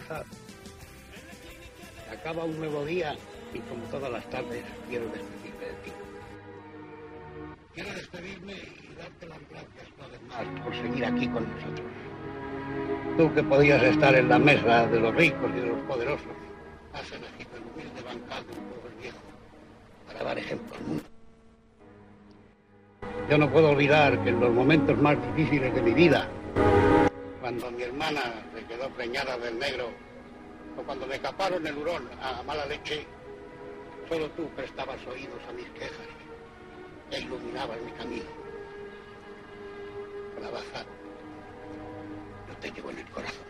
azar. Se acaba un nuevo día y como todas las tardes quiero despedirme de ti. Quiero despedirme y darte las gracias una vez más por seguir aquí con nosotros. Tú que podías estar en la mesa de los ricos y de los poderosos, has elegido el humilde bancal de un pobre viejo para dar ejemplo al mundo. Yo no puedo olvidar que en los momentos más difíciles de mi vida, cuando mi hermana se quedó preñada del negro, o cuando me caparon el hurón a mala leche, solo tú prestabas oídos a mis quejas e iluminabas mi camino. Calabaza, yo te llevo en el corazón.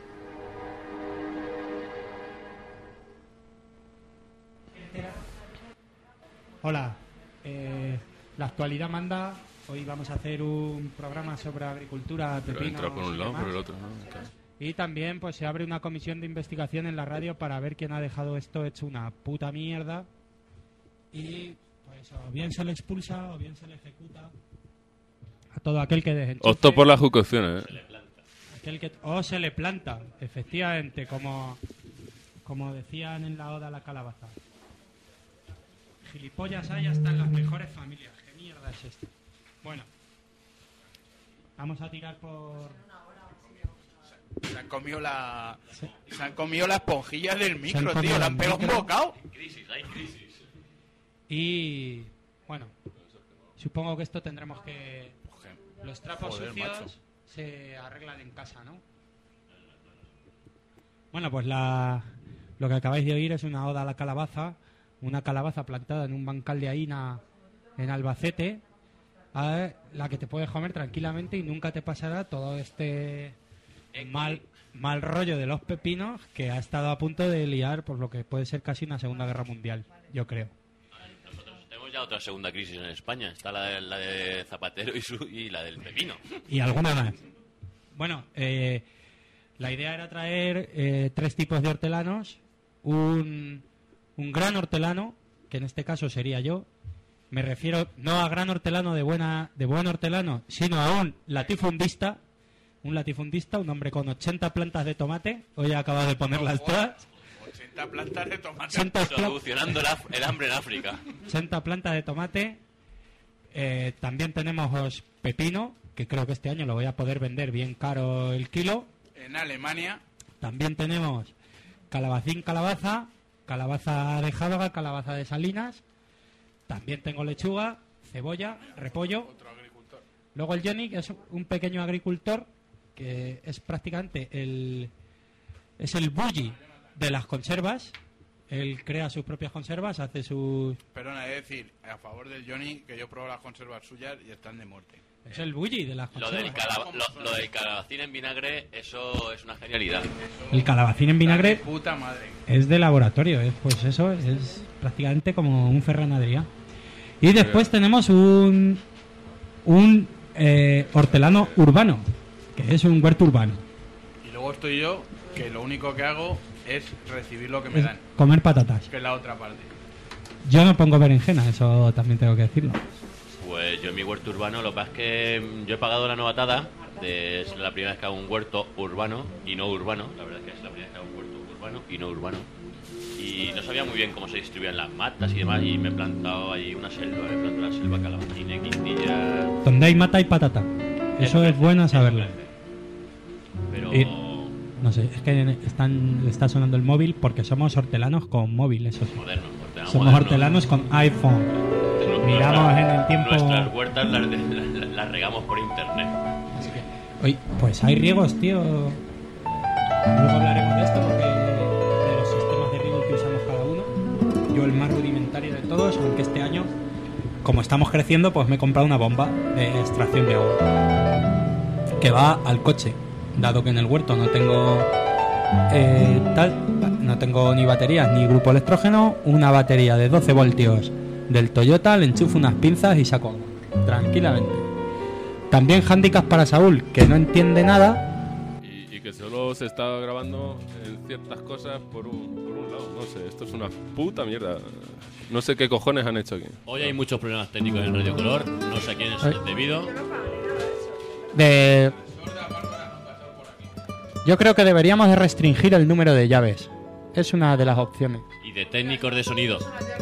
Hola, la actualidad manda. Hoy vamos a hacer un programa sobre agricultura, pepinos. Entra por un lado, por el otro, ¿no? Claro. Y también pues se abre una comisión de investigación en la radio para ver quién ha dejado esto hecho una puta mierda. Y pues o bien se le expulsa o bien se le ejecuta a todo aquel que desenchufe. Opto por las ejecuciones, O se le planta, efectivamente, como decían en la Oda a la calabaza. Gilipollas hay hasta en las mejores familias. ¿Qué mierda es esto? Bueno, vamos a tirar por... Se han comido las esponjillas del micro, tío. Le han pegado un bocado. Hay crisis. Y bueno, supongo que esto tendremos que... Los trapos sucios macho. se arreglan en casa, ¿no? Bueno, pues lo que acabáis de oír es una oda a la calabaza. Una calabaza plantada en un bancal de Aina en Albacete, a la que te puedes comer tranquilamente y nunca te pasará todo este mal rollo de los pepinos que ha estado a punto de liar por lo que puede ser casi una Segunda Guerra Mundial, yo creo. Nosotros tenemos ya otra segunda crisis en España. Está la de Zapatero y la del pepino. Y alguna más. Bueno, la idea era traer 3 tipos de hortelanos. Un gran hortelano, que en este caso sería yo. Me refiero no a gran hortelano de buen hortelano, sino a un latifundista. Un latifundista, un hombre con 80 plantas de tomate. Hoy he acabado de ponerlas todas. 80 plantas de tomate. Solucionando el hambre en África. 80 plantas de tomate. También tenemos pepino, que creo que este año lo voy a poder vender bien caro el kilo. En Alemania. También tenemos calabacín, calabaza de Jávaga, calabaza de Salinas. También tengo lechuga, cebolla, repollo. Otro agricultor. Luego el Johnny, que es un pequeño agricultor, que es prácticamente el bully de las conservas. Él crea sus propias conservas, hace sus... Perdona, es decir, a favor del Johnny, que yo probé las conservas suyas y están de muerte. Es el bully de las Lo conservas. del calabacín en vinagre, eso es una genialidad. El calabacín en vinagre Puta madre. es de laboratorio, pues eso es prácticamente como un Ferran Adrià. Y después tenemos un hortelano urbano, que es un huerto urbano. Y luego estoy yo, que lo único que hago es recibir lo que me dan, Comer patatas. que es la otra parte. Yo no pongo berenjena, eso también tengo que decirlo. Pues yo en mi huerto urbano, lo que pasa es que yo he pagado la novatada. Es la primera vez que hago un huerto urbano y no urbano. La verdad es que es la primera vez que hago un huerto urbano y no urbano. Y no sabía muy bien cómo se distribuían las matas y demás. Y me he plantado ahí una selva, calabacines, quintillas. Donde hay mata hay patata. Eso es bueno saberlo. Pero No sé, es que está sonando el móvil porque somos hortelanos con móvil, eso sí. modernos, Somos hortelanos con iPhone. Miramos en el tiempo... Nuestras huertas las regamos por internet. Así que, oye, pues hay riegos, tío. Luego hablaremos de esto porque de los sistemas de riego que usamos cada uno. Yo el más rudimentario de todos, aunque este año, como estamos creciendo, pues me he comprado una bomba de extracción de agua que va al coche, dado que en el huerto no tengo no tengo ni baterías ni grupo electrógeno. Una batería de 12 voltios del Toyota, le enchufo unas pinzas y saco agua tranquilamente. También handicaps para Saúl, que no entiende nada y que solo se está grabando en ciertas cosas por un lado. No sé, esto es una puta mierda. No sé qué cojones han hecho aquí. Hoy hay muchos problemas técnicos en Radio Color. No sé a quién es debido. Yo creo que deberíamos de restringir el número de llaves. Es una de las opciones. Y de técnicos de sonido.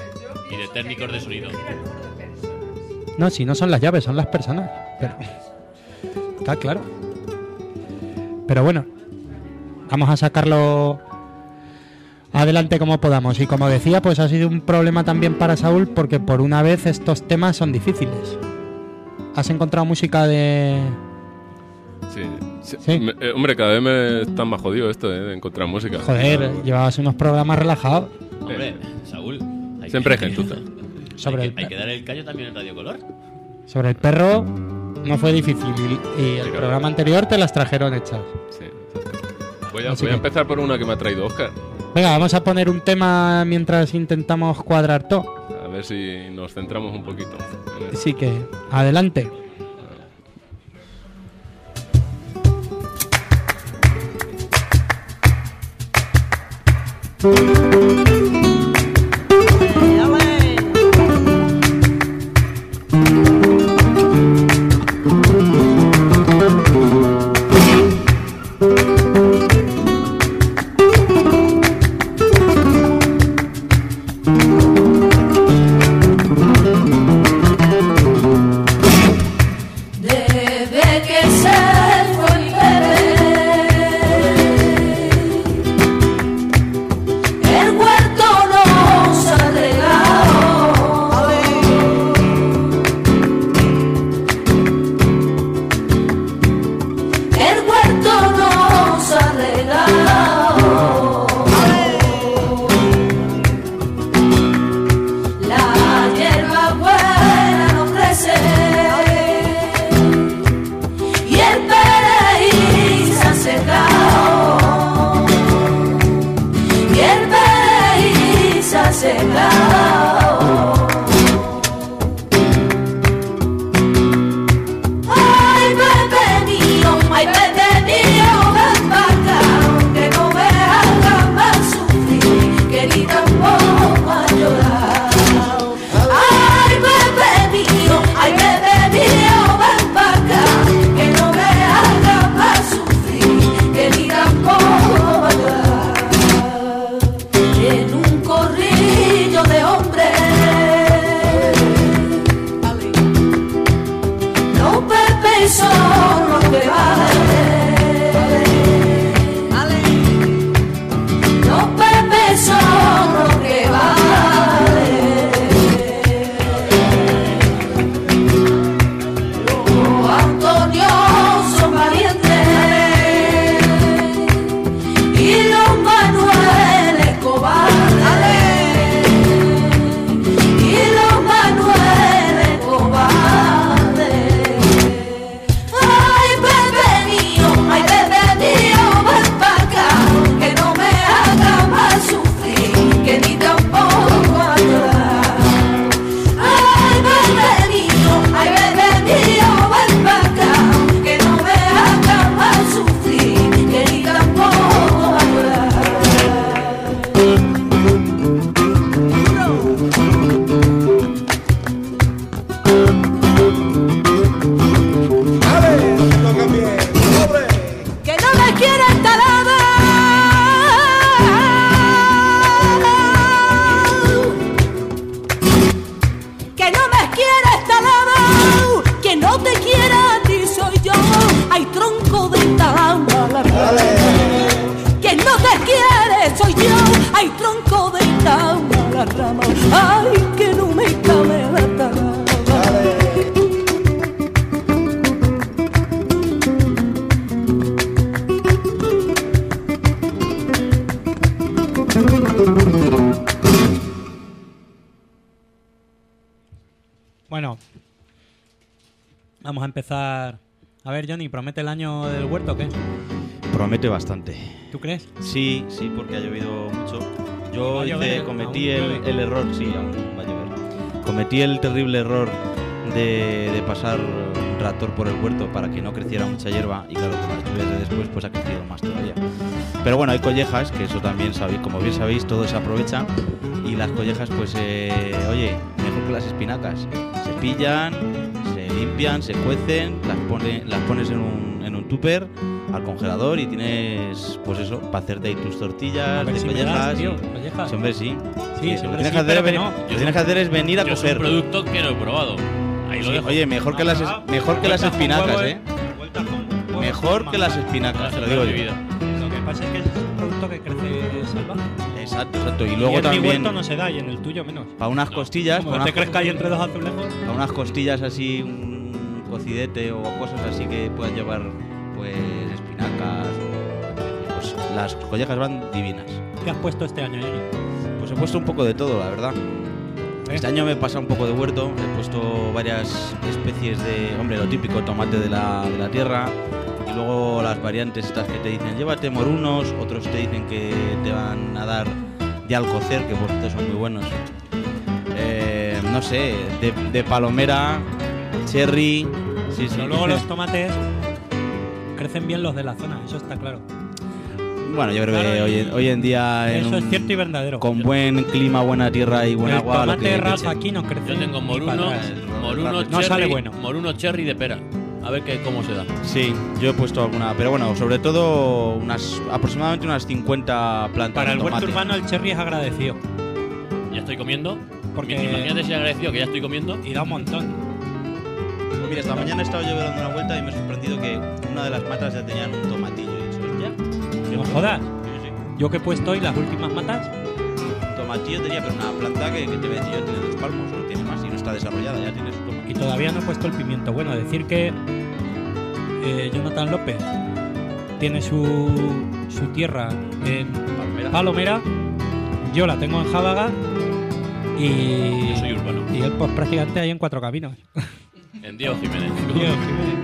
No, si no son las llaves, son las personas. Pero está claro. Pero bueno, vamos a sacarlo adelante como podamos. Y como decía, pues ha sido un problema también para Saúl, porque por una vez estos temas son difíciles. ¿Has encontrado música de...? Sí. Sí. Hombre, cada vez me está más jodido esto de encontrar música. Joder, llevabas unos programas relajados. Hombre, Saúl. Siempre hay gentuza. Hay que dar el callo también en Radio Color. Sobre el perro no fue difícil y el programa anterior te las trajeron hechas. Sí. Voy a empezar por una que me ha traído Óscar. Venga, vamos a poner un tema mientras intentamos cuadrar todo. A ver si nos centramos un poquito. Así que, adelante. Bueno, vamos a empezar. A ver, Johnny, ¿promete el año del huerto o qué? Promete bastante. ¿Tú crees? Sí, porque ha llovido mucho. Yo cometí el error, sí, aún va a llover. Cometí el terrible error de pasar un tractor por el huerto para que no creciera mucha hierba, y claro, con las lluvias de después pues ha crecido más todavía. Pero bueno, hay collejas, que eso también sabéis, como bien sabéis, todo se aprovecha, y las collejas pues, oye, mejor que las espinacas. Se pillan, se limpian, se cuecen, las pones en un tupper al congelador y tienes, pues eso, para hacerte ahí tus tortillas de si me collejas. das, tío, collejas. Sí, hombre, sí. Sí, Lo que sí, tienes que hacer pero es que venir- no. lo que tienes que hacer es venir a Yo es un coger. producto que no he probado. Ahí lo Sí, dejo. oye, mejor que las espinacas, ¿eh? Vueltas con huevos Mejor con que las manzana. espinacas, te lo digo mi yo. vida. Lo que pasa es que es un producto que crece salvaje. Exacto, exacto. Y Y luego en mi también huerto no se da y en el tuyo menos. para unas costillas, Como para te unas, crees que hay entre dos azulejos. para unas costillas así, un cocidete o cosas así que puedan llevar, pues, espinacas. Pues las collejas van divinas. ¿Qué has puesto este año, Yuri? Pues he puesto un poco de todo, la verdad. Este año me he pasado un poco de huerto, he puesto varias especies de, hombre, lo típico, tomate de la tierra, y luego las variantes estas que te dicen, llévate morunos, otros te dicen que te van a dar de alcocer, que por cierto son muy buenos. No sé, de palomera, cherry, sí, sí. Pero luego los tomates crecen bien los de la zona, eso está claro. Bueno, yo creo Claro, que hoy en día, Eso es cierto y verdadero. con buen clima, buena tierra y buen el agua, lo tomate que ras echen. aquí no crece. Yo tengo ni moruno, para atrás. moruno, No cherry, sale bueno. moruno cherry de pera. A ver cómo se da. Sí, yo he puesto alguna, pero bueno, sobre todo aproximadamente unas 50 plantas Para de el huerto tomate. urbano el cherry es agradecido. Ya estoy comiendo. Porque- Imagínate si agradecido que ya estoy comiendo. Y da un montón. Pues mira, esta mañana he estado yo dando una vuelta y me he sorprendido que una de las matas ya tenían un tomatillo. Y he dicho, ¿ya? No jodas. Sí, sí. Yo que he puesto hoy las últimas matas, Un tomatillo tenía, pero una planta que te voy a decir yo, tiene 2 palmos, no tiene más y no está desarrollada, ya tiene su tomate. y todavía no he puesto el pimiento. Bueno, decir que Jonathan López tiene su tierra en Palomera, yo la tengo en Jábaga y, Yo soy urbano. y él pues prácticamente ahí en Cuatro Caminos. En Diego Jiménez. Diego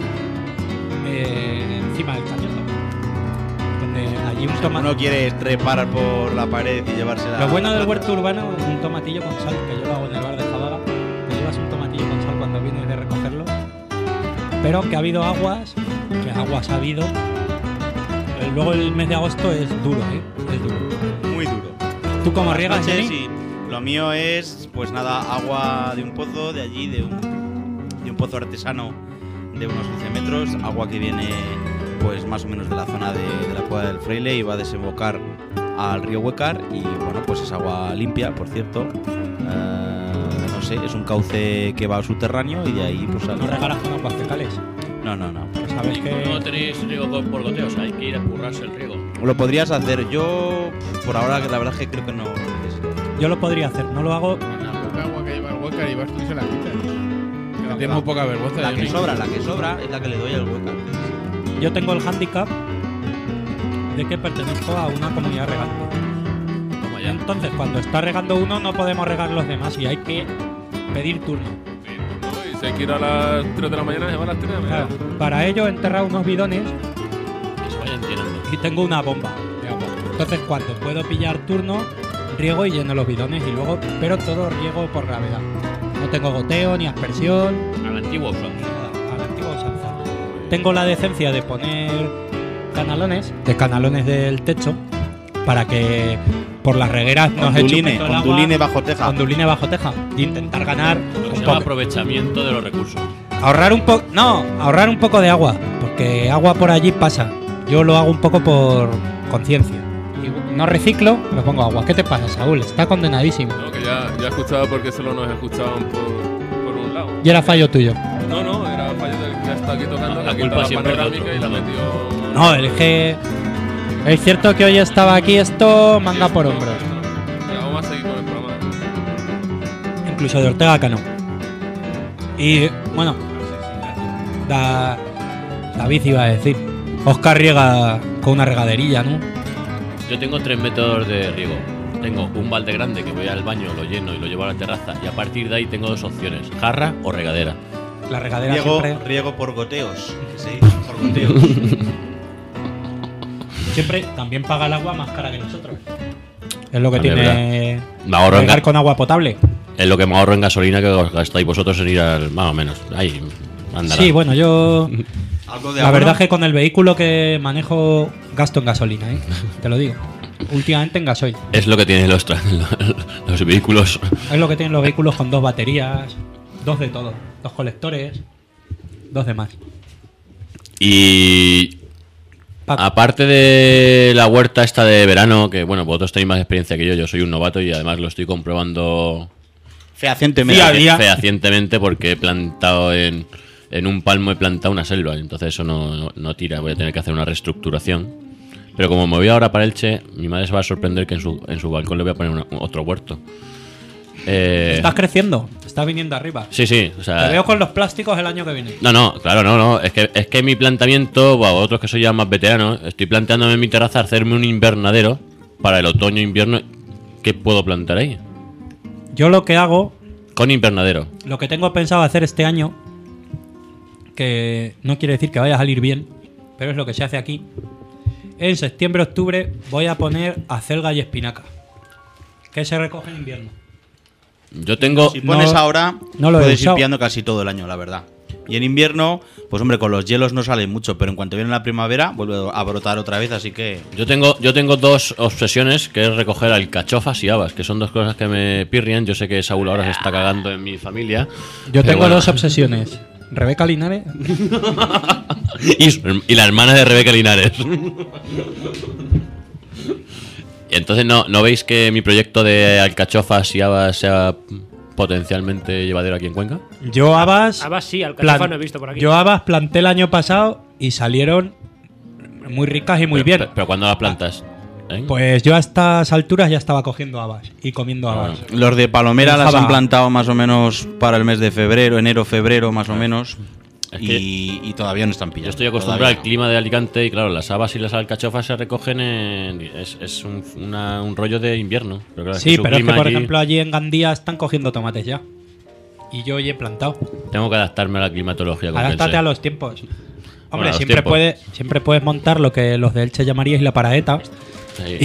Jiménez. Encima del cañoto. Donde allí un tomate. No quiere trepar por la pared y llevársela. Lo bueno a la del planta. huerto urbano es un tomatillo con sal, que yo lo hago en el bar de Jábaga. Te llevas un tomatillo con sal cuando vienes de recogerlo. Pero que ha habido aguas, que aguas ha habido. Luego el mes de agosto es duro, ¿eh? Es duro. Muy duro. ¿Tú cómo Las riegas, noches, Jenny? sí. Lo mío es, pues nada, agua de un pozo de allí, de un pozo artesano de unos 11 metros, agua que viene pues más o menos de la zona de la cueva del Fraile y va a desembocar al río Huécar y bueno, pues es agua limpia, por cierto. No sé, es un cauce que va subterráneo y de ahí pues No regalas con aguas fecales. No. Pues sabes que No tenéis riego por goteos, hay que ir a currarse el riego. Lo podrías hacer, yo por ahora la verdad es que creo que no lo necesito. yo lo podría hacer, no lo hago. Con la poca agua que lleva el Huécar y vas tú y se la quitas. Que tiene muy poca vergüenza. La yo que ni- sobra es la que le doy al Huécar. Yo tengo el hándicap de que pertenezco a una comunidad regante. Toma ya. Entonces, cuando está regando uno, no podemos regar los demás y hay que pedir turno. Y si hay que ir a las 3 de la mañana, se va a las 3 de la mañana. Claro, para ello he enterrado unos bidones Que se vayan llenando. y tengo una bomba de agua. Entonces, cuando puedo pillar turno, riego y lleno los bidones y luego, pero todo riego por gravedad. No tengo goteo ni aspersión, A la antigua usanza. nada, a la antigua usanza. Tengo la decencia de poner canalones del techo para que por las regueras no se chupe todo el agua. Onduline bajo teja. Onduline bajo teja. E intentar ganar Lo que un se llama poco. aprovechamiento de los recursos. Ahorrar un poco de agua, porque agua por allí pasa. Yo lo hago un poco por conciencia. Y no reciclo, pero pongo agua. ¿Qué te pasa, Saúl? Está condenadísimo. No, que ya he escuchado porque solo nos escuchaban por un lado. Y era fallo tuyo. No, era fallo del que está aquí tocando. La que culpa quita siempre es de panorámica y la otro. metió. No, el que... Es cierto que hoy estaba aquí esto manga por hombros. Ya, vamos a seguir con el programa. Incluso de Ortega Cano. Y bueno, David iba a decir. Oscar riega con una regaderilla, ¿no? Yo tengo 3 métodos de riego. Tengo un balde grande que voy al baño, lo lleno y lo llevo a la terraza. Y a partir de ahí tengo 2 opciones: jarra o regadera. La regadera siempre... Riego por goteos. Que se dice por goteos. Siempre también paga el agua más cara que nosotros. Es lo que Vale, tiene Me ahorro en regar con agua potable. Es lo que me ahorro en gasolina que os gastáis vosotros en ir al. Más o menos. Ahí, andará. Sí, bueno, yo... Algo de La abono. verdad es que con el vehículo que manejo gasto en gasolina, ¿eh? Te lo digo. Últimamente en gasoil. Es lo que tienen los vehículos. Es lo que tienen los vehículos con 2 baterías, 2 de todo. 2 colectores, 2 de más. Y Aparte de la huerta esta de verano, que bueno, vosotros tenéis más experiencia que yo soy un novato y además lo estoy comprobando fehacientemente porque he plantado en un palmo, he plantado una selva, entonces eso no tira, voy a tener que hacer una reestructuración. Pero como me voy ahora para Elche, mi madre se va a sorprender que en su balcón le voy a poner otro huerto. Estás creciendo, estás viniendo arriba. Sí, o sea... Te veo con los plásticos el año que viene. No. Es que mi planteamiento, vosotros que sois ya más veteranos, estoy planteándome en mi terraza hacerme un invernadero para el otoño-invierno. ¿Qué puedo plantar ahí? Yo lo que hago... Con invernadero. Lo que tengo pensado hacer este año, que no quiere decir que vaya a salir bien, pero es lo que se hace aquí. En septiembre-octubre voy a poner acelga y espinaca, que se recoge en invierno. Yo tengo... Si pones ahora, no lo he puedes ir usado. pillando casi todo el año, la verdad. Y en invierno, pues hombre, con los hielos no sale mucho, pero en cuanto viene la primavera, vuelve a brotar otra vez, así que... Yo tengo dos obsesiones, que es recoger alcachofas y habas, que son dos cosas que me pirrian. Yo sé que Saúl ahora se está cagando en mi familia. Yo tengo bueno. dos obsesiones. Rebeca Linares. y la hermana de Rebeca Linares. Y entonces ¿no veis que mi proyecto de alcachofas y habas sea potencialmente llevadero aquí en Cuenca? Yo habas... Habas sí, alcachofa no he visto por aquí. Yo habas planté el año pasado y salieron muy ricas y muy bien. Pero ¿cuándo las plantas? Pues yo a estas alturas ya estaba cogiendo habas y comiendo habas. Los de Palomera En las Java. han plantado más o menos para el mes de febrero, enero, febrero, más o menos. Es que Y todavía no están pillados. yo estoy acostumbrado al clima de Alicante y claro, las habas y las alcachofas se recogen es un rollo de invierno. Pero claro, Sí, su pero es que clima por allí- ejemplo allí en Gandía están cogiendo tomates ya. Y yo ya he plantado. Tengo que adaptarme a la climatología. Adáptate a los tiempos. Hombre, a los siempre tiempos. siempre puedes montar lo que los de Elche llamaríais la paraeta Sí.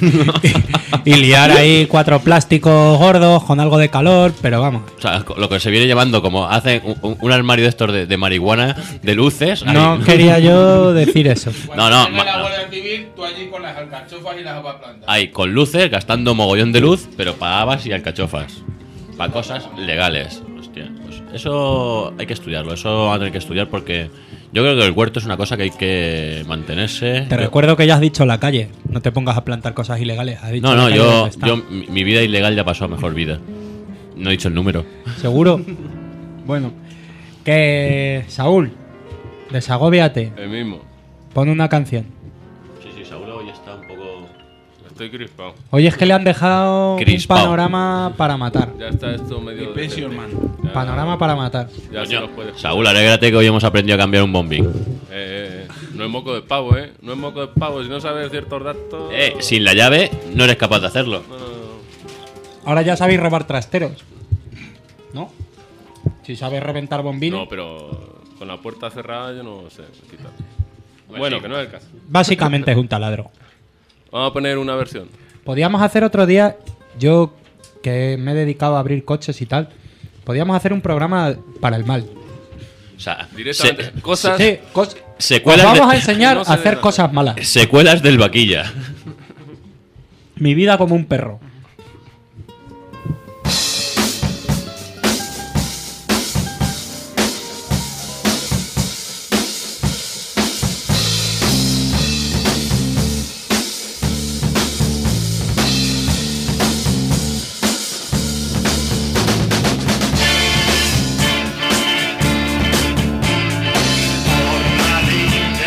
y liar ahí 4 plásticos gordos con algo de calor, pero vamos. O sea, lo que se viene llamando como hace un armario de estos de marihuana, de luces. No ahí. quería yo decir eso. No, no, Venga la no. Guardia Civil, tú allí con las alcachofas y las habas plantadas. Hay con luces, gastando mogollón de luz, pero para habas y alcachofas. Para cosas legales. Hostia, pues eso hay que estudiarlo. Eso va a tener que estudiar porque yo creo que el huerto es una cosa que hay que mantenerse. Te recuerdo que ya has dicho la calle. No te pongas a plantar cosas ilegales. Has dicho No, la no, calle donde está. mi vida ilegal ya pasó a mejor vida. No he dicho el número. ¿Seguro? Bueno. Que Saúl, desagóbiate. El mismo. Pon una canción. Sí, Saúl hoy está un poco... Estoy crispado. Hoy es que le han dejado Crispao. un panorama para matar. Ya está esto medio... Pressure, man. Ya- Panorama para matar. Ya se Coño, nos puede. Saúl, alégrate que hoy hemos aprendido a cambiar un bombín. No es moco de pavo, ¿eh? No es moco de pavo. Si no sabes ciertos datos... Sin la llave no eres capaz de hacerlo. No. Ahora ya sabéis robar trasteros. ¿No? Si sabes reventar bombines. No, pero con la puerta cerrada yo no sé quitar. Bueno, sí. que no es el caso. Básicamente es un taladro. Vamos a poner una versión. Podíamos hacer otro día, yo que me he dedicado a abrir coches y tal, podíamos hacer un programa para el mal. O sea, Directamente. Cosas... Sí, os secuelas, vamos a de- enseñar no a se hacer deben cosas malas. secuelas del vaquilla. Mi vida como un perro.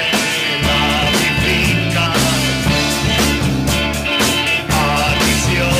Adicción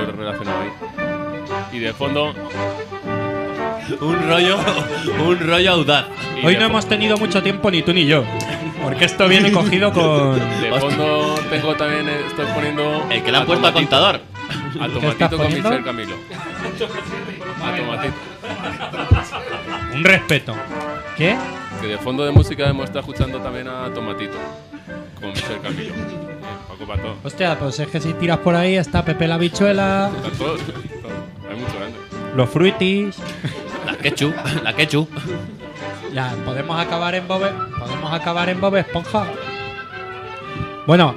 lo he relacionado ahí. Y de fondo... Un rollo audaz. y Hoy de no fo- hemos tenido mucho tiempo ni tú ni yo. Porque esto viene cogido con... De fondo tengo también, estoy poniendo... El que le han puesto a Tomatito. contador. A estás Tomatito con poniendo? Michel Camilo. A Tomatito. Un respeto. ¿Qué? Que de fondo de música hemos estado escuchando también a Tomatito. Con Michel Camilo. Paco Pato. Hostia, pues es que si tiras por ahí está Pepe la Bichuela, Están todos. Hay mucho grande. los Fruitis... La Quechu. Ya, podemos acabar en Bob Esponja. Bueno,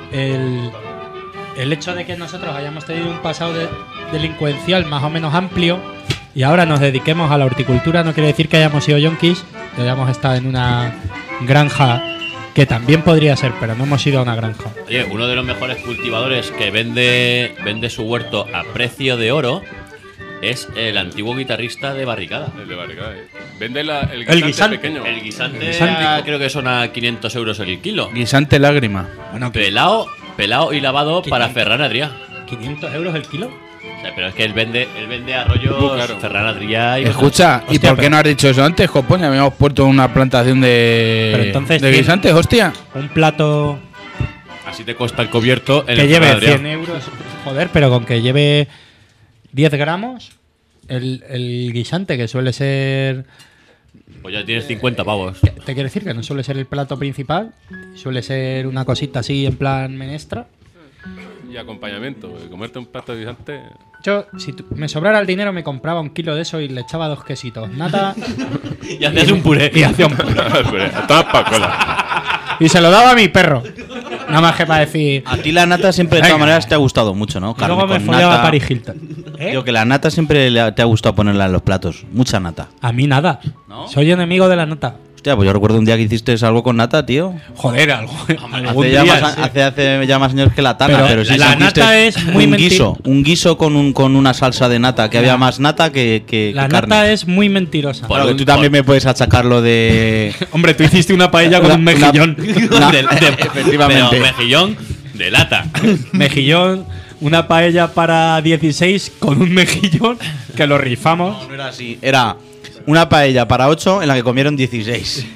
el hecho de que nosotros hayamos tenido un pasado delincuencial más o menos amplio y ahora nos dediquemos a la horticultura no quiere decir que hayamos sido yonkis, que hayamos estado en una granja, que también podría ser, pero no hemos ido a una granja. Oye, uno de los mejores cultivadores que vende su huerto a precio de oro es el antiguo guitarrista de Barricada. El de Barricada. Vende el guisante pequeño. El guisante Guisante. creo que son a 500 euros el kilo. Guisante lágrima. Bueno, Pelao y lavado para 500. Ferran Adrià. 500 euros el kilo. O sea, pero es que él vende arroyos Muy caro. Ferran Adrià y Escucha, ¿y Hostia, por qué no has dicho eso antes, Jopón? Ya habíamos puesto una plantación Pero de, entonces, de ¿quién? guisantes, hostia. Un plato así te cuesta el cubierto en que el lleve Ferran Adrià. 100 euros. Joder, pero con que lleve 10 gramos, el guisante, que suele ser... Pues ya tienes 50 pavos. Te quiero decir que no suele ser el plato principal, suele ser una cosita así en plan menestra. Y acompañamiento. Comerte un plato de guisante. Yo, si me sobrara el dinero, me compraba 1 kilo de eso y le echaba 2 quesitos. Nata. Y haces un puré. Y hacía un puré. Todas para cola. Y se lo daba a mi perro. Nada más que para decir. A ti la nata siempre de Venga. todas maneras te ha gustado mucho, ¿no? Y luego me follaba a Paris Hilton. ¿Eh? Digo que la nata siempre te ha gustado ponerla en los platos. Mucha nata. A mí nada. ¿No? Soy enemigo de la nata. Hostia, pues yo recuerdo un día que hiciste algo con nata, tío. Joder, algún Hace ya, día, más, sí. hace ya más años que la tana, Pero pero, sí la hiciste nata es muy un guiso con una salsa de nata, que había más nata que La carne. nata es muy mentirosa. Por Claro, que un- tú también me puedes achacarlo de... Hombre, tú hiciste una paella con un mejillón. efectivamente. Pero mejillón de lata. Mejillón, una paella para 16 con un mejillón que lo rifamos. No era así, era una paella para 8 en la que comieron 16.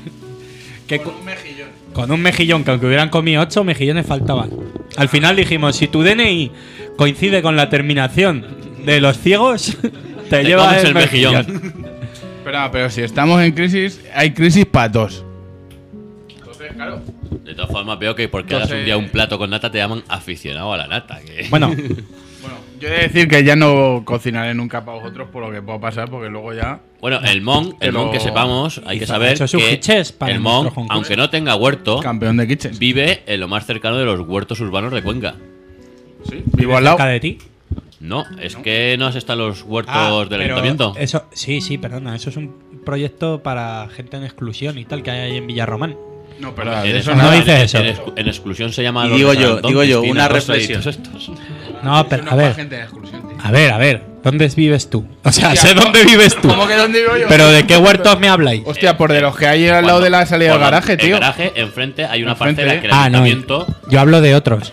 Con un mejillón, que aunque hubieran comido 8 mejillones faltaban. Al final dijimos, si tu DNI coincide con la terminación de los ciegos, te llevas comes el el mejillón. mejillón. Pero si estamos en crisis, hay crisis para todos. Entonces, claro. De todas formas, veo que porque hagas un día un plato con nata te llaman aficionado a la nata. Que... Bueno, Bueno, yo he de decir que ya no cocinaré nunca para vosotros por lo que pueda pasar, porque luego ya... Bueno, el Mon que sepamos, hay que saber hecho sus que hiches para el nuestro Mon, concurso. aunque no tenga huerto, Campeón de kitchen. vive en lo más cercano de los huertos urbanos de Cuenca. Sí, vivo al lado. cerca de ti. No, es que no has estado en los huertos Ah, del pero ayuntamiento. Eso, sí, perdona. Eso es un proyecto para gente en exclusión y tal que hay ahí en Villarromán. No, pero En de eso ex- no nada. dice eso. En exclusión se llama Y los digo yo, restaurantes, una Rosa y reflexión. todos estos. No, pero Eso no a es para ver. gente de exclusión, tío. A ver. ¿Dónde vives tú? O sea, Hostia, sé dónde vives tú. ¿Cómo que dónde vivo yo? Pero ¿de qué huertos me habláis? Hostia, por de los que hay al lado de la salida del Cuando- garaje, tío. El garaje, enfrente, hay una Enfrente, parcela que el Ah, no. ayuntamiento, Yo hablo de otros.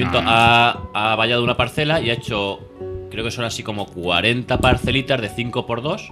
ha vallado una parcela y ha hecho, creo que son así como 40 parcelitas de 5x2.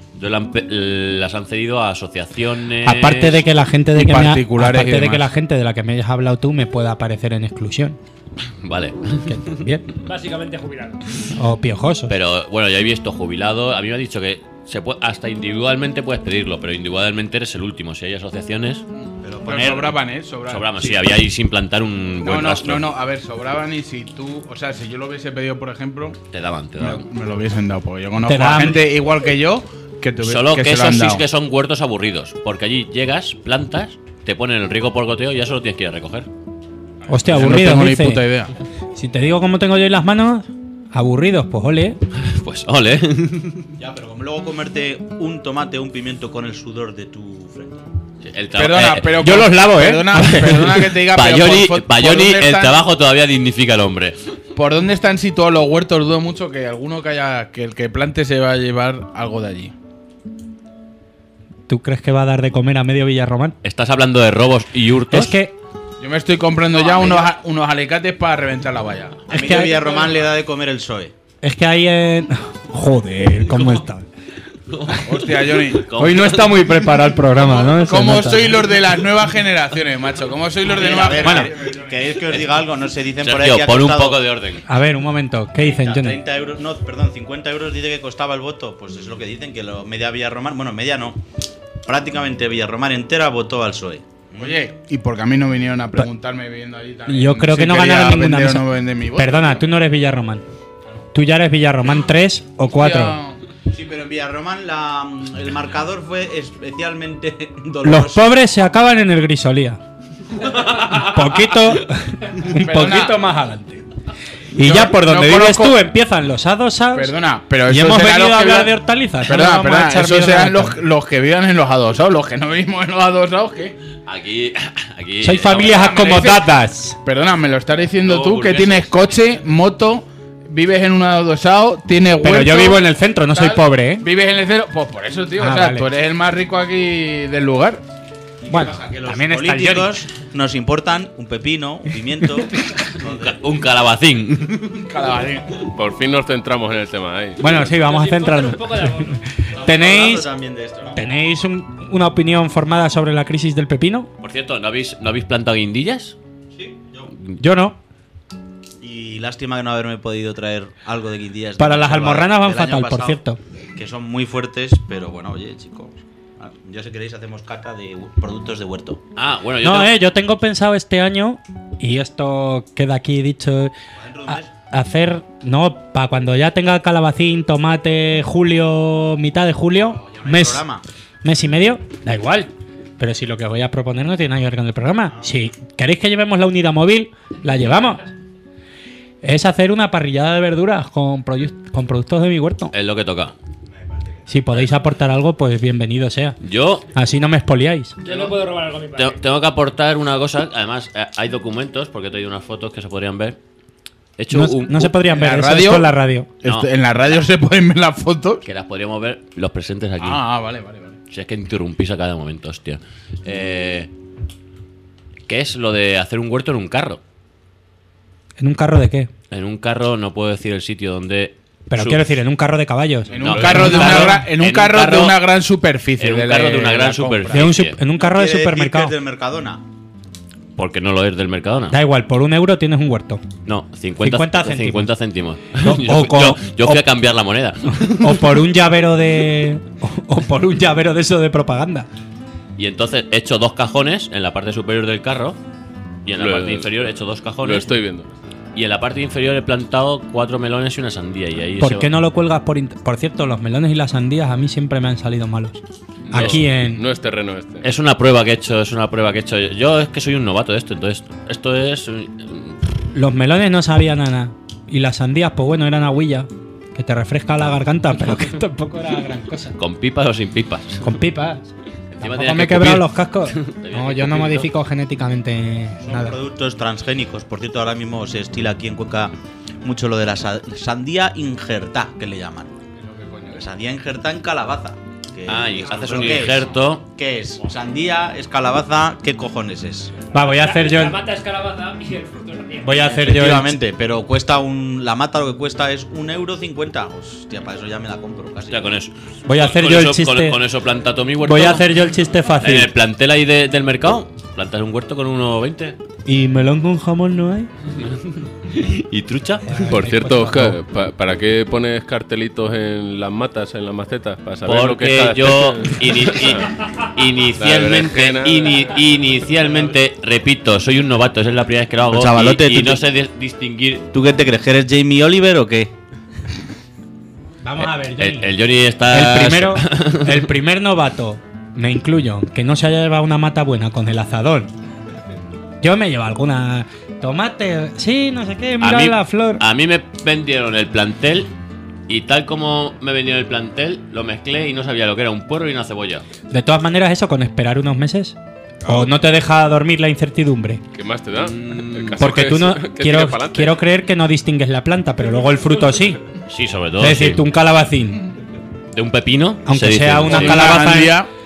Las han cedido a asociaciones. Aparte de que la gente de y que me ha- particulares y aparte de que demás. la gente de la que me hayas hablado tú me pueda aparecer en exclusión. Vale. Que también. Básicamente jubilado. O piojosos. Pero bueno, ya he visto jubilado. A mí me ha dicho que hasta individualmente puedes pedirlo, pero individualmente eres el último. Si hay asociaciones, Pero sobraban, sobraban. sobramos. Sí, había ahí sin plantar un buen rastro. No, a ver, sobraban y si tú, o sea, si yo lo hubiese pedido, por ejemplo, Te daban. me lo hubiesen dado, porque yo conozco a dan- gente igual que yo Solo que se lo esos han sí dado. que son huertos aburridos. Porque allí llegas, plantas, te ponen el riego por goteo y ya solo tienes que ir a recoger. Hostia, Yo aburridos, no tengo ni dice. puta idea. Si te digo cómo tengo yo en las manos, aburridos, pues ole. Pues ole. Ya, pero como luego comerte un tomate o un pimiento con el sudor de tu frente. Perdona, pero yo los lavo, ¿eh? Perdona que te diga, pero Payoni, dónde el están- trabajo todavía dignifica al hombre. ¿Por dónde están situados los huertos? Dudo mucho que alguno que el que plante se va a llevar algo de allí. ¿Tú crees que va a dar de comer a medio Villarromán? ¿Estás hablando de robos y hurtos? Es que Yo me estoy comprando ya unos alicates para reventar la valla. A Es mí que de hay- Villarromán le da de comer el PSOE. Es que hay en... Joder, ¿cómo está? Hostia, Johnny. Hoy no está muy preparado el programa, ¿no? ¿Cómo soy los de las nuevas generaciones, macho? ¿Cómo soy los de nuevas generaciones? ¿Queréis que os diga algo? No se dicen por Sergio, ahí que ha pon un costado poco de orden. A ver, un momento. ¿Qué dicen, Johnny? 30 euros, no, perdón, 50 euros dice que costaba el voto. Pues es lo que dicen, que media Villarromán, bueno, media no, prácticamente Villarromán entera votó al PSOE. Oye, ¿y por qué a mí no vinieron a preguntarme viviendo allí también? Yo creo que no quería ganaron ninguna vender o mesa. no vender mi voto, Perdona, tío. tú no eres Villarromán. Tú ya eres Villarromán 3 o 4. Hostia. Sí, pero en Villarromán el marcador fue especialmente Los doloroso. pobres se acaban en el Grisolía. un poquito más adelante. Y Yo ya por donde no vives conozco- tú empiezan los adosados. Perdona, pero y eso hemos será venido los a que hablar vivan- de hortalizas. Perdona, no vamos a perdona, echar esos mierda serán a la cara. los que vivan en los adosados. Los que no vivimos en los adosados, ¿qué? Aquí. Sois familias Ahora me lo dices- acomodadas. Perdona, me lo estás diciendo No, tú, que burgueses. tienes coche, moto, vives en un adosado, tienes huerto. Pero yo vivo en el centro, no soy tal, pobre, ¿eh? Vives en el cero. Pues por eso, tío. Ah, o sea, vale. tú eres el más rico aquí del lugar. Bueno, Que los también está el Johnny. políticos nos importan un pepino, un pimiento. Un calabacín. Por fin nos centramos en el tema. Ahí. Bueno, sí, vamos a centrarnos. Tenéis ¿Tenéis ¿Tenéis una opinión formada sobre la crisis del pepino? Por cierto, ¿no habéis plantado guindillas? Sí, yo. Yo no. Y lástima que no haberme podido traer algo de guindillas. Para de las Salvador almorranas van del año fatal, por pasado, cierto. Que son muy fuertes, pero bueno, oye, chicos. Ya si queréis hacemos cata de productos de huerto. Ah, bueno, yo No, tengo- yo tengo pensado este año, y esto queda aquí dicho, Dentro de un mes. hacer, no, para cuando ya tenga calabacín, tomate, julio, mitad de julio, Ya no hay mes, programa. mes y medio, da igual. Pero si lo que voy a proponer no tiene nada que ver con el programa. Si queréis que llevemos la unidad móvil, la llevamos. Es hacer una parrillada de verduras con productos de mi huerto. es lo que toca. Si podéis aportar algo, pues bienvenido sea. Yo Así no me expoliáis. Yo no puedo robar algo a mi padre. tengo que aportar una cosa. Además, hay documentos, porque he traído unas fotos que se podrían ver. He hecho No se podrían ¿en ver, la eso radio? es con la radio. No. En la radio se pueden ver las fotos. Que las podríamos ver los presentes aquí. Vale. Si es que interrumpís a cada momento, hostia. ¿Qué es lo de hacer un huerto en un carro? ¿En un carro de qué? En un carro no puedo decir el sitio donde... Pero quiero decir, en un carro de caballos. En No, un carro, en de, un una carro- gran, en un en un carro de carro- una gran superficie. en un de la- carro de una gran la compra. superficie. En un carro de Quiere decir que supermercado. es del Mercadona. Porque no lo es del Mercadona. Da igual, por €1 tienes un huerto. No, 50 céntimos. 50 céntimos. No, yo, o con- yo fui o- a cambiar la moneda. O por un llavero de. O por un llavero de eso de propaganda. Y entonces he hecho 2 cajones en la parte superior del carro. Y en la Lo- parte inferior he hecho 2 cajones. Lo estoy viendo. Y en la parte inferior he plantado 4 melones y una sandía. Y ahí ¿Por qué no lo cuelgas por Por cierto, los melones y las sandías a mí siempre me han salido malos. Aquí en. No es terreno este. Es una prueba que he hecho, es una prueba que he hecho. Yo es que soy un novato de esto, entonces esto es... Los melones no sabían a nada. Y las sandías, pues bueno, eran agüilla. Que te refresca la garganta, pero que tampoco era gran cosa. ¿Con pipas o sin pipas? Con pipas. Encima Tampoco tenías me he que quebrado cupir. los cascos. No, yo no cupir, modifico genéticamente Son nada. productos transgénicos. Por cierto, ahora mismo se estila aquí en Cuenca mucho lo de la sandía injertá, que le llaman. Sandía injertá en calabaza. Que- Ah, y haces un ¿Pero qué es? injerto. ¿Qué es? Sandía, es calabaza, ¿qué cojones es? Va, voy a hacer yo. La mata es calabaza y el fruto es sandía. Voy a hacer yo. Efectivamente, pero cuesta la mata lo que cuesta es €1,50. Hostia, para eso ya me la compro casi. Ya con eso. Voy a hacer Con yo eso- el chiste. Con eso planta todo mi huerto. Voy a hacer yo el chiste En el fácil. plantel ahí del mercado. Plantas un huerto con 1,20. ¿Y melón con jamón no hay? ¿Y trucha? Por cierto, Oscar, ¿para qué pones cartelitos en las matas, en las macetas? Para saber lo que es Porque cada yo especie. inicialmente, La berenjena. inicialmente, repito, soy un novato, esa es la primera vez que lo hago. Pues, chavalote, y tú no te- sé distinguir. ¿Tú qué te crees? ¿Que eres Jamie Oliver o qué? Vamos a ver, El Johnny está. el primer novato, me incluyo, que no se haya llevado una mata buena con el azador. Yo me llevo alguna tomate, sí, no sé qué, mira la flor. A mí me vendieron el plantel y tal como me vendieron el plantel, lo mezclé y no sabía lo que era un puerro y una cebolla. De todas maneras, eso con esperar unos meses. ¿O no te deja dormir la incertidumbre? ¿Qué más te da? El caso Porque que tú es no. que Quiero, tire pa'lante. quiero creer que no distingues la planta, pero luego el fruto sí. Sí, sobre todo. Es decir, sí. tú un calabacín, De un pepino. aunque se dice. sea una Sí, calabaza. sandía.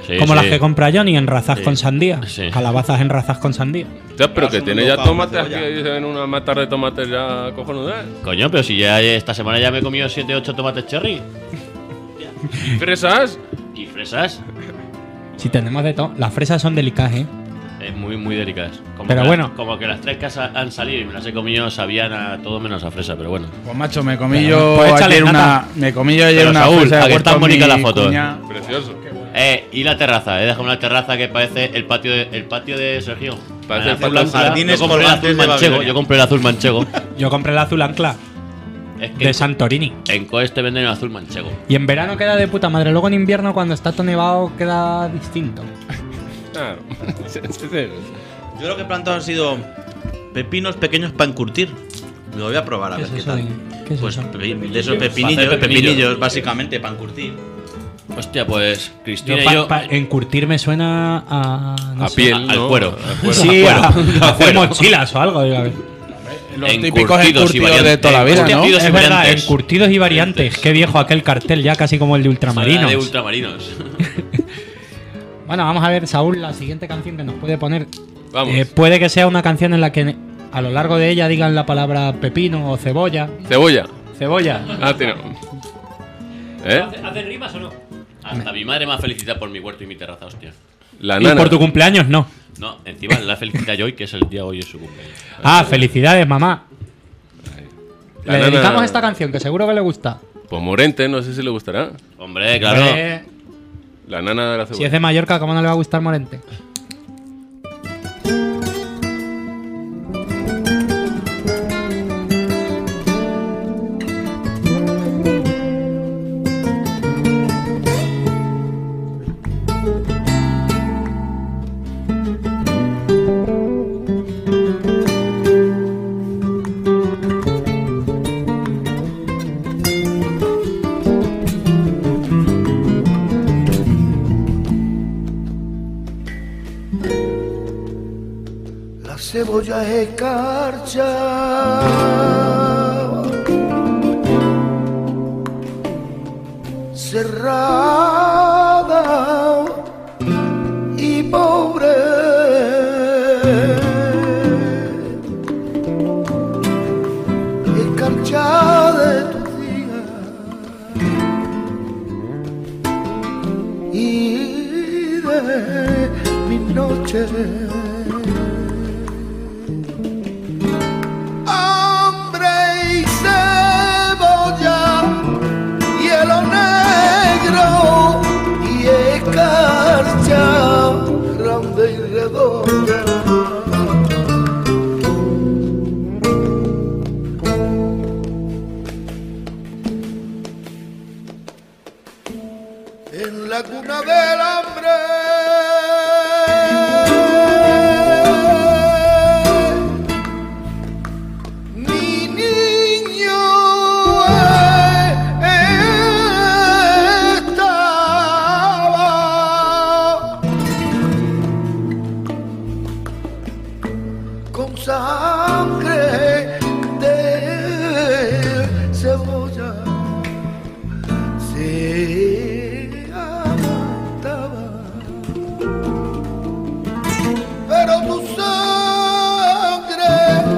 Sí, como sí. las que compra Johnny, enrazadas Sí. con sandía. Sí. Calabazas enrazadas con sandía. Ya, pero que Segundo tiene ya pan, tomates aquí, cebolla. ahí se ven una matar de tomates ya cojonudas. Coño, pero si ya esta semana ya me he comido 7-8 tomates cherry. ¿Y fresas? Y fresas. Si tenemos de todo. Las fresas son delicadas, ¿eh? Muy, muy delicadas. Como Pero que bueno. Como que las 3 que han salido y me las he comido sabían a todo menos a fresa, pero bueno. Pues macho, me comí Pero, yo pues échale ayer nata. Pero, una Saúl, fresa de ¿a qué huerto tan a bonita mi la foto? cuña. Precioso. Y la terraza, he dejado una terraza que parece el patio de Sergio. Parece el azul patio ancla. Jardines Yo compré el colgantes azul de manchego. Babilonia. Yo compré el azul manchego. Yo compré el azul ancla Es que de Santorini. en Coes te venden el azul manchego. Y en verano queda de puta madre. Luego en invierno, cuando está todo nevado, queda distinto. Claro. Yo lo que he plantado han sido pepinos pequeños para encurtir. Lo voy a probar a ¿Qué ver es qué eso tal. ¿Qué es Pues eso? de esos pepinillos, Para hacer pepinillos. básicamente para encurtir. Hostia, pues Yo Cristina y yo. encurtir me suena a... no A sé. piel, al ¿no? cuero. Al cuero. Sí, a hacer cuero. mochilas o algo. Digo, a ver. Los Encurtidos típicos y encurtidos variantes. de toda la vida, ¿no? Encurtidos y Es verdad, variantes. encurtidos y variantes. Qué viejo aquel cartel, ya casi como el de Ultramarinos. De ultramarinos. Bueno, vamos a ver, Saúl, la siguiente canción que nos puede poner. Vamos. Puede que sea una canción en la que a lo largo de ella digan la palabra pepino o cebolla. Cebolla. Cebolla. Ah, tío. ¿Eh? ¿Hacen rimas o no? Hasta mi madre me ha felicitado por mi huerto y mi terraza, hostia. La Y nana. por tu cumpleaños no. No, encima la felicita yo hoy, que es el día hoy de su cumpleaños. Ah, felicidades, mamá. La Le nana- dedicamos esta canción que seguro que le gusta. Pues Morente, no sé si le gustará. Hombre, claro. La nana de la Si cebolla. es de Mallorca, ¿cómo no le va a gustar Morente? La cebolla escarcha cerrada y pobre, escarcha de tus días y de mis noches. Hambre y cebolla, hielo negro y escarcha grande y redonda. En la cuna del hambre mi niño estaba con sangre de cebolla, se amantaba, pero tu sangre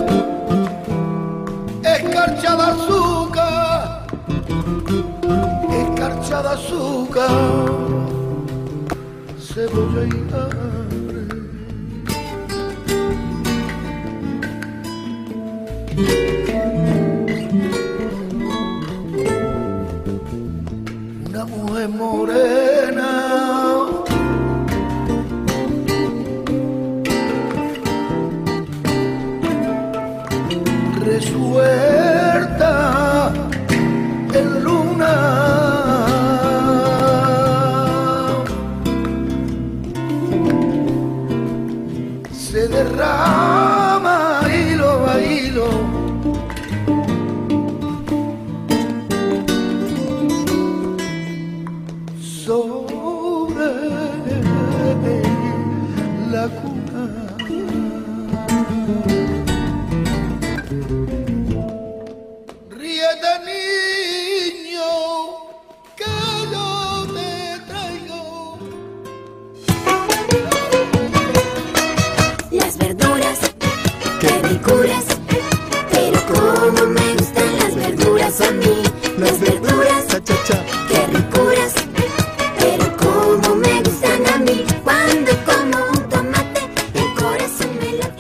escarcha de azúcar, escarcha de azúcar, cebolla y hambre. Una mujer morena resuelta en luna, se derrama hilo a hilo sobre la cuna. Ríete, niño, que yo te traigo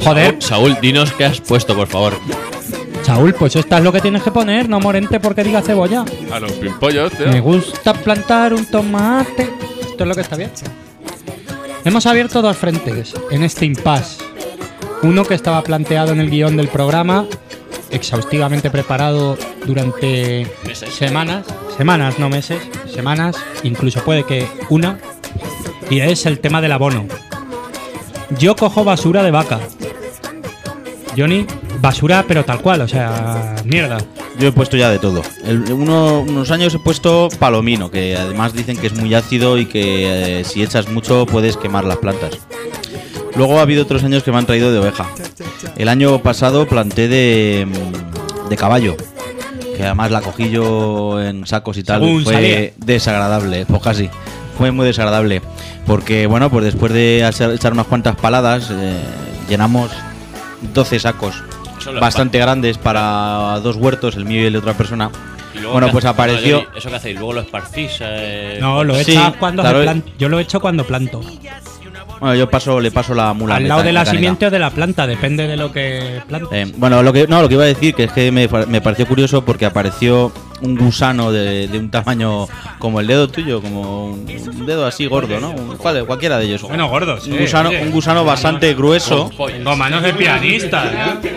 Joder. Saúl, dinos qué has puesto, por favor. Saúl, pues esta es lo que tienes que poner, no Morente porque diga cebolla. A los pimpollos, tío. Me gusta plantar un tomate. Esto es lo que está bien. Hemos abierto dos frentes en este impasse. Uno que estaba planteado en el guión del programa, exhaustivamente preparado durante semanas, no meses, semanas, incluso puede que una, y es el tema del abono. Yo cojo basura de vaca. Johnny, basura pero tal cual, o sea, mierda. Yo he puesto ya de todo. Unos años he puesto palomino, que además dicen que es muy ácido y que si echas mucho puedes quemar las plantas. Luego ha habido otros años que me han traído de oveja. El año pasado planté de caballo, que además la cogí yo en sacos y tal. Fue desagradable, pues casi. Fue muy desagradable. Porque, bueno, pues después de echar unas cuantas paladas, llenamos 12 sacos bastante grandes para 2 huertos, el mío y el de otra persona. Bueno, pues apareció... ¿Eso qué hacéis? ¿Luego lo esparcís? No, lo he hecho cuando yo lo he hecho cuando planto. Bueno, le paso la mula al lado de la simiente o de la planta, depende de lo que plantes. Bueno, lo que iba a decir que es que me pareció curioso porque apareció un gusano de un tamaño como el dedo tuyo, como un dedo así gordo, ¿no? Cualquiera de ellos. Bueno, gordo, sí. Un gusano bastante grueso. Tengo manos de pianista,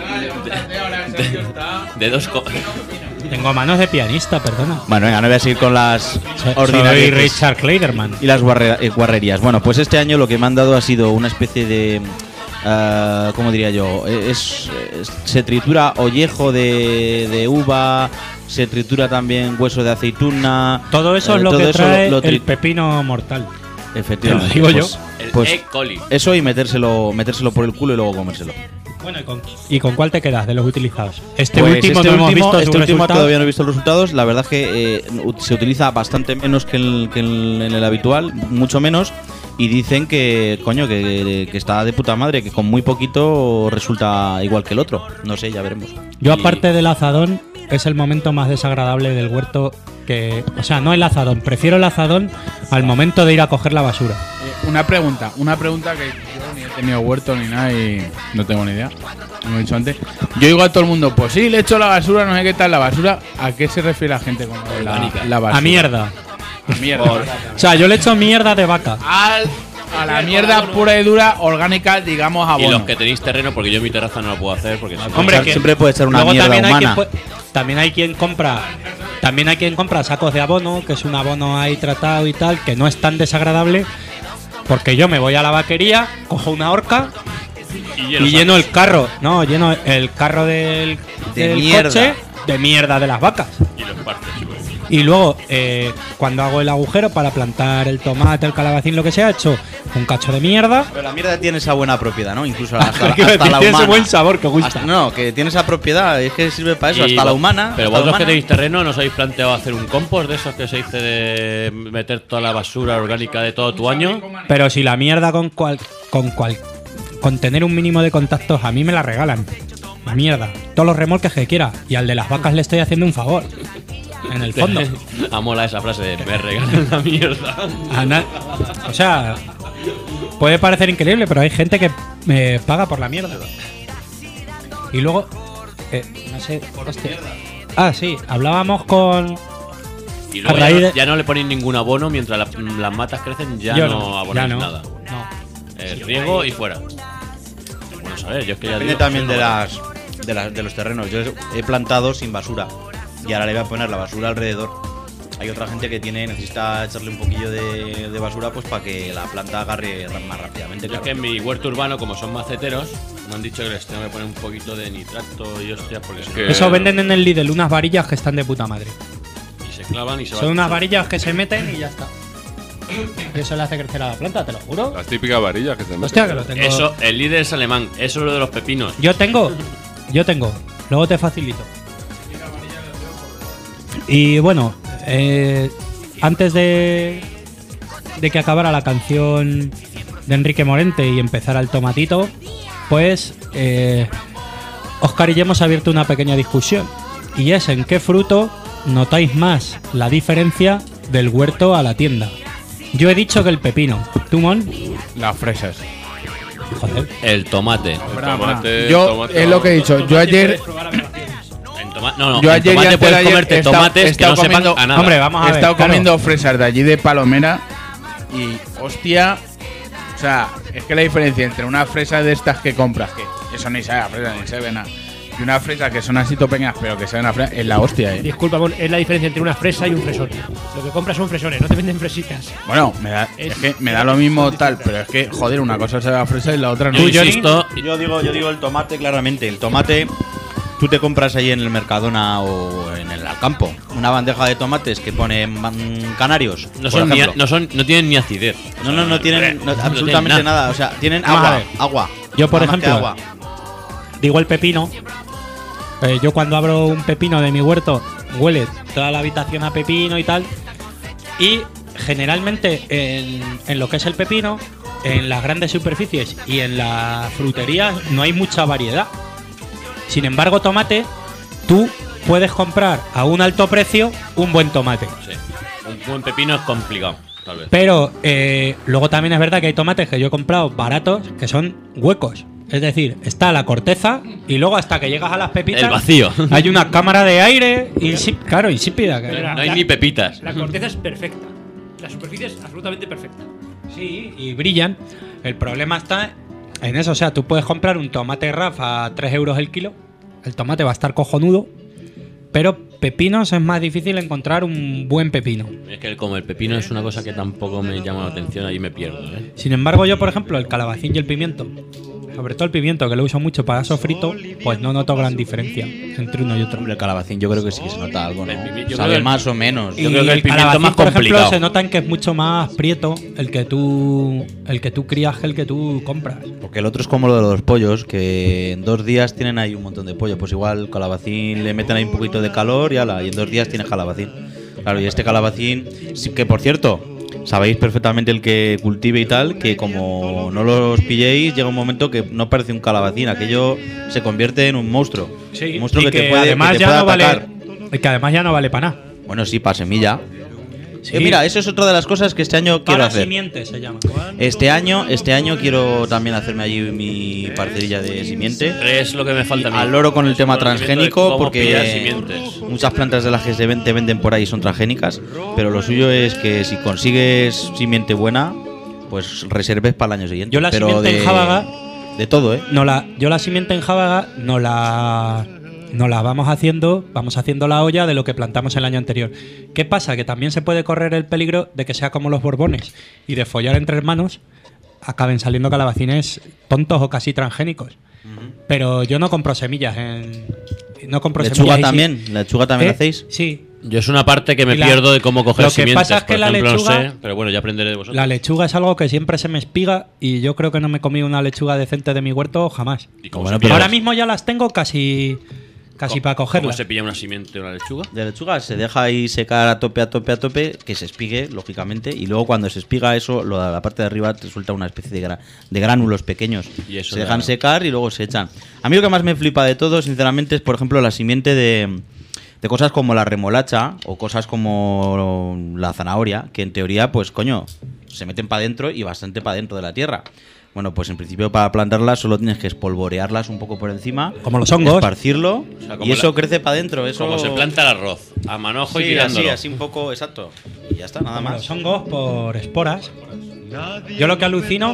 Tengo manos de pianista, perdona. Bueno, venga, no voy a seguir con las ordinarias. Soy Richard Clayderman. Y las guarrerías. Bueno, pues este año lo que me han dado ha sido una especie de... ¿cómo diría yo? Se tritura ollejo de uva, se tritura también hueso de aceituna. Todo eso es lo que trae el pepino mortal. Efectivamente. Te lo digo yo. Pues E. coli. Eso y metérselo por el culo y luego comérselo. Bueno, ¿y con cuál te quedas de los utilizados? Este último todavía no he visto los resultados. La verdad es que se utiliza bastante menos que en el habitual, mucho menos. Y dicen que, coño, que está de puta madre, que con muy poquito resulta igual que el otro. No sé, ya veremos. Yo, aparte del azadón, es el momento más desagradable del huerto que... O sea, no el azadón, prefiero el azadón al momento de ir a coger la basura. Una pregunta que yo ni he tenido huerto ni nada y no tengo ni idea, como he dicho antes. Yo digo a todo el mundo, pues sí, le echo la basura, no sé qué tal la basura. ¿A qué se refiere la gente con la basura? A mierda. A mierda. O sea, yo le echo mierda de vaca. A la mierda pura y dura, orgánica, digamos, abono. Y los que tenéis terreno, porque yo en mi terraza no lo puedo hacer. Porque hombre, siempre puede echar una mierda humana. También hay quien compra sacos de abono, que es un abono ahí tratado y tal, que no es tan desagradable, porque yo me voy a la vaquería, cojo una horca y lleno el carro. No, lleno el carro del coche de mierda de las vacas. Y los partes, y luego, cuando hago el agujero para plantar el tomate, el calabacín, lo que sea, echo un cacho de mierda. Pero la mierda tiene esa buena propiedad, ¿no? Incluso hasta la humana. Tiene ese buen sabor que gusta. No, que tiene esa propiedad, es que sirve para eso, hasta la humana. Pero vosotros que tenéis terreno, ¿no os habéis planteado hacer un compost de esos que se dice de meter toda la basura orgánica de todo tu año? Pero si la mierda con tener un mínimo de contactos a mí me la regalan. La mierda. Todos los remolques que quiera. Y al de las vacas le estoy haciendo un favor. En el fondo. Mola esa frase de me regalan la mierda. O sea, puede parecer increíble, pero hay gente que me paga por la mierda. Y luego, no sé, hostia. Ah, sí, hablábamos con... Y luego ya no le ponéis ningún abono mientras las matas crecen, ya no abonáis nada. No. Riego y fuera. Bueno, saber, yo es que ya depende digo, también de los terrenos. Yo he plantado sin basura y ahora le voy a poner la basura alrededor. Hay otra gente que necesita echarle un poquillo de basura pues para que la planta agarre más rápidamente. Claro. Es que en mi huerto urbano, como son maceteros, me han dicho que les tengo que poner un poquito de nitrato y hostias porque es que... Eso venden en el Lidl, unas varillas que están de puta madre. Y se clavan y se van. Son unas varillas que se meten y ya está. Y eso le hace crecer a la planta, te lo juro. Las típicas varillas que se meten. Hostia, que lo tengo. Eso, el líder es alemán, eso es lo de los pepinos. Yo tengo. Luego te facilito. Y bueno, antes de que acabara la canción de Enrique Morente y empezara el tomatito, pues Óscar y yo hemos abierto una pequeña discusión. Y es en qué fruto notáis más la diferencia del huerto a la tienda. Yo he dicho que el pepino. ¿Tú, Mon? Las fresas. Joder. El tomate. Es lo que he dicho. Yo ayer. No, yo el ayer tomate y puedes ayer comerte tomates que no sepan a nada. Hombre, vamos a He ver. estado comiendo fresas de allí de Palomera y, hostia, o sea, es que la diferencia entre una fresa de estas que compras, que eso ni sabe a fresa ni sabe nada, y una fresa que son así pequeñas pero que saben a fresa, es la hostia, Disculpa, Mon, es la diferencia entre una fresa y un fresón. Lo que compras son fresones, no te venden fresitas. Bueno, es que me da lo mismo tal, pero es que, joder, una cosa sabe a fresa y la otra no. Yo digo el tomate claramente. El tomate, tú te compras ahí en el Mercadona o en el Alcampo una bandeja de tomates que pone canarios. No tienen ni acidez. No tienen absolutamente tienen nada. O sea, tienen Vamos a agua. Yo, por Nada más que ejemplo, agua. digo el pepino. Yo cuando abro un pepino de mi huerto, huele toda la habitación a pepino y tal. Y generalmente en lo que es el pepino, en las grandes superficies y en las fruterías no hay mucha variedad. Sin embargo, tomate, tú puedes comprar a un alto precio un buen tomate. Sí. Un buen pepino es complicado, tal vez. Pero luego también es verdad que hay tomates que yo he comprado baratos que son huecos. Es decir, está la corteza y luego hasta que llegas a las pepitas El vacío. hay una cámara de aire insípida. No hay ni pepitas. La corteza es perfecta. La superficie es absolutamente perfecta. Sí, y brillan. El problema está en eso. O sea, tú puedes comprar un tomate RAF a 3 euros el kilo. El tomate va a estar cojonudo. Pero pepinos es más difícil encontrar un buen pepino. Es que como el pepino es una cosa que tampoco me llama la atención, ahí me pierdo. Sin embargo, yo, por ejemplo, el calabacín y el pimiento, sobre todo el pimiento, que lo uso mucho para sofrito, pues no noto gran diferencia entre uno y otro. Hombre, el calabacín yo creo que sí que se nota algo, ¿no? Yo Sabe creo que más o menos. Y Yo creo que el pimiento calabacín, más por ejemplo, complicado. se nota en que es mucho más prieto el que tú crías que el que tú compras. Porque el otro es como lo de los pollos, que en 2 días tienen ahí un montón de pollo. Pues igual calabacín le meten ahí un poquito de calor y ala, y en 2 días tienes calabacín. Claro, y este calabacín, sí, que por cierto, sabéis perfectamente el que cultive y tal, que como no los pilléis, llega un momento que no parece un calabacín, aquello se convierte en un monstruo. Sí, Un monstruo y que te puede, además que te ya puede no vale, atacar. que además ya no vale para nada. Bueno, sí, para semilla. Sí. Mira, eso es otra de las cosas que este año quiero Para hacer. simiente se llama. Este año quiero también hacerme allí mi parcerilla de simiente. Es lo que me falta a mí. Al loro con el tema Conocimiento de transgénico, cómo pillar porque simientes. muchas plantas de las que te venden por ahí son transgénicas, pero lo suyo es que si consigues simiente buena, pues reserves para el año siguiente. Yo la pero simiente en Jábaga, de todo, ¿eh? yo la simiente en Jábaga no la vamos haciendo la olla de lo que plantamos el año anterior. ¿Qué pasa? Que también se puede correr el peligro de que sea como los borbones y de follar entre hermanos acaben saliendo calabacines tontos o casi transgénicos. Pero yo no compro semillas no compro Lechuga semillas. también, lechuga también hacéis. Sí. Yo es una parte que me Y la- pierdo de cómo coger lo que simientes. pasa es que por la ejemplo, lechuga- no sé, pero bueno, ya aprenderé de vosotros. La lechuga es algo que siempre se me espiga y yo creo que no me he comido una lechuga decente de mi huerto jamás. ¿Y cómo, Bueno, se pero- pilla, Ahora mismo ya las tengo casi para ¿Cómo cogerlas. se pilla una simiente o una lechuga? De lechuga se deja ahí secar a tope, que se espigue, lógicamente, y luego cuando se espiga eso, la parte de arriba te suelta una especie de gránulos pequeños. Y eso Se ya- dejan secar y luego se echan. A mí lo que más me flipa de todo, sinceramente, es, por ejemplo, la simiente de cosas como la remolacha o cosas como la zanahoria, que en teoría, pues coño, se meten para adentro y bastante para dentro de la tierra. Bueno, pues en principio para plantarlas solo tienes que espolvorearlas un poco por encima, Como los hongos. esparcirlo, O sea, como y eso la- crece para adentro. Eso Como se planta el arroz, a manojo y sí, tirándolo. así un poco, exacto. Y ya está, nada Como más. los hongos por esporas. Yo lo que alucino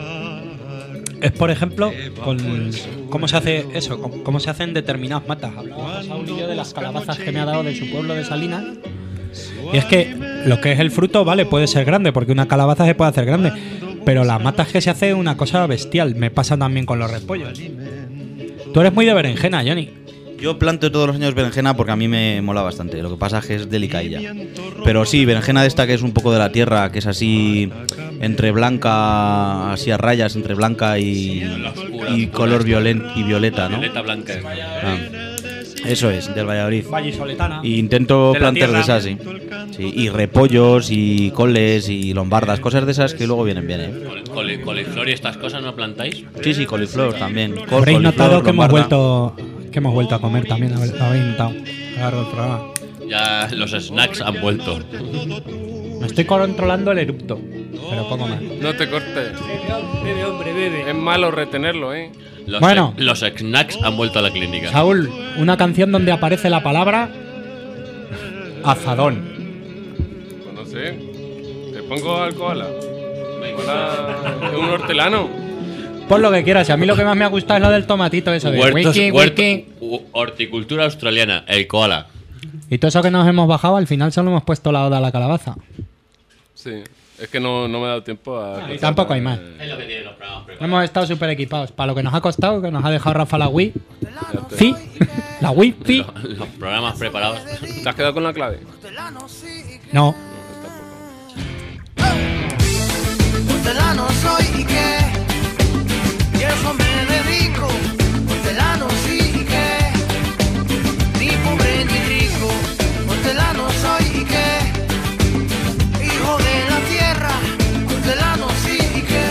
es, por ejemplo, con cómo se hace eso, cómo se hacen determinadas matas. Hablaba Saulillo de las calabazas que me ha dado de su pueblo de Salinas. Y es que lo que es el fruto, vale, puede ser grande, porque una calabaza se puede hacer grande. Pero las matas que se hace es una cosa bestial. Me pasa también con los repollos. Tú eres muy de berenjena, Johnny. Yo planto todos los años berenjena porque a mí me mola bastante. Lo que pasa es que es delicadilla. Pero sí, berenjena de esta que es un poco de la tierra, que es así entre blanca, así a rayas, entre blanca y color violeta, ¿no? Violeta blanca. Ah, eso es, del Valladolid. Vallisoletana. Y intento De la plantar de tierra. esas, sí. Sí, y repollos y coles y lombardas, cosas de esas que luego vienen bien, ¿eh? Coliflor y estas cosas no plantáis. Sí, sí, coliflor también. Habréis notado que hemos lombarda. vuelto a comer también, habréis notado a lo largo del programa. Ya los snacks han vuelto. Me estoy controlando el erupto, pero poco más. No te cortes. Bebe, hombre, bebe. Es malo retenerlo, ¿eh? Los snacks han vuelto a la clínica. Saúl, una canción donde aparece la palabra azadón. Pues no sé. ¿Te pongo al koala? ¿Es un hortelano? Pon lo que quieras. A mí lo que más me ha gustado es lo del tomatito, eso de Horticultura australiana, el koala. Y todo eso que nos hemos bajado, al final solo hemos puesto la oda a la calabaza. Sí. Es que no me ha dado tiempo a... Y tampoco hay más. Es lo que tienen los programas preparados. Hemos estado súper equipados. Para lo que nos ha costado, que nos ha dejado Rafa la Wii. Sí, la Wii, sí. Los programas preparados. ¿Te has quedado con la clave? No. Hortelano soy y qué, y eso me dedico. Hortelano sí y qué, ni pobre ni rico. Hortelano soy y qué, hijo de la tierra. Hortelano sí y qué,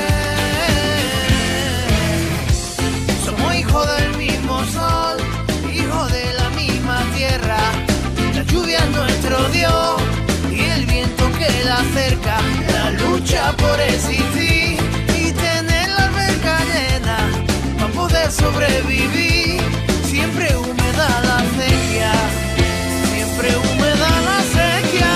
somos hijos del mismo sol, hijos de la misma tierra. La lluvia es nuestro Dios y el viento que la acerca. La lucha por existir y tener la alberca llena para poder sobrevivir. Siempre húmeda la acequia, siempre húmeda la acequia.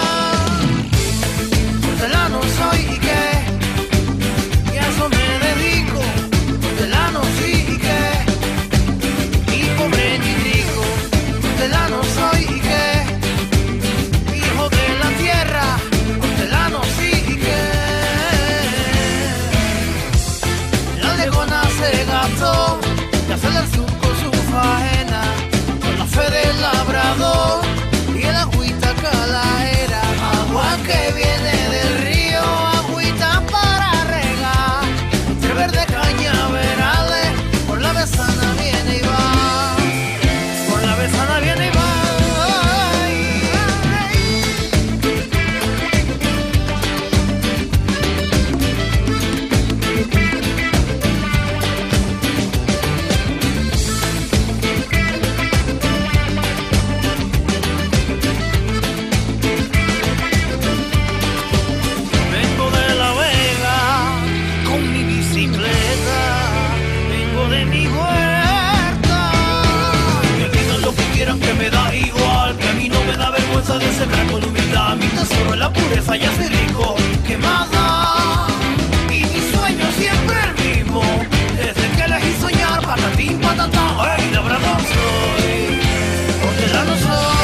Hortelano soy y qué, y a eso me dedico. Hortelano sí y qué, ni pobre ni rico. Hortelano soy y qué, hijo de la tierra. Hortelano sí y qué, la legona se gastó de hacer del surco su faena, con la fe del labrador y el agüita calajera. Agua que viene del río, agüita para regar, entre verde cañaverales, por la besana viene y va, por la besana viene y va. Vengo de La Vega con mi bicicleta, vengo de mi huerta. Que digan lo que quieran, que me da igual, que a mí no me da vergüenza de sembrar con humildad. Mi tesoro es la pureza, ya soy rico, que más da. Y mi sueño siempre el mismo, desde que elegí soñar, patatín, patatán, ¡ay, labrador soy! Hortelano soy.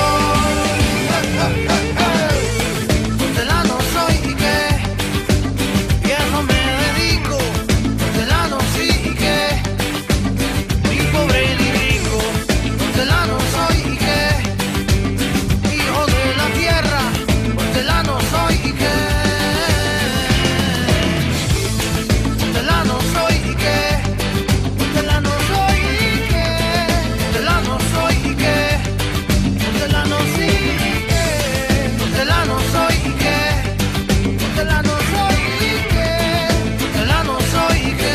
Hortelano soy y qué, y a eso me dedico. Hortelano sí y qué, ni pobre ni rico. Hortelano soy y qué, hijo de la tierra. Hortelano soy y qué, hortelano soy y qué, hortelano soy y qué, hortelano soy y qué, hortelano sí y qué, hortelano soy y qué, hortelano soy y qué, hortelano soy y qué.